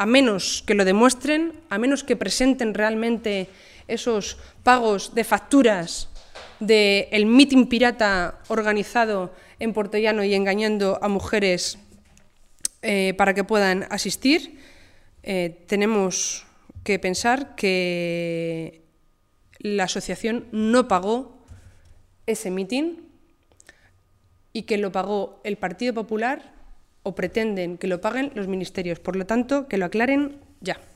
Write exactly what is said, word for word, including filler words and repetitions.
a menos que lo demuestren, a menos que presenten realmente esos pagos de facturas del mitin pirata organizado en Puerto Llano y engañando a mujeres eh, para que puedan asistir, eh, tenemos que pensar que la asociación no pagó ese mitin y que lo pagó el Partido Popular o pretenden que lo paguen los ministerios. Por lo tanto, que lo aclaren ya.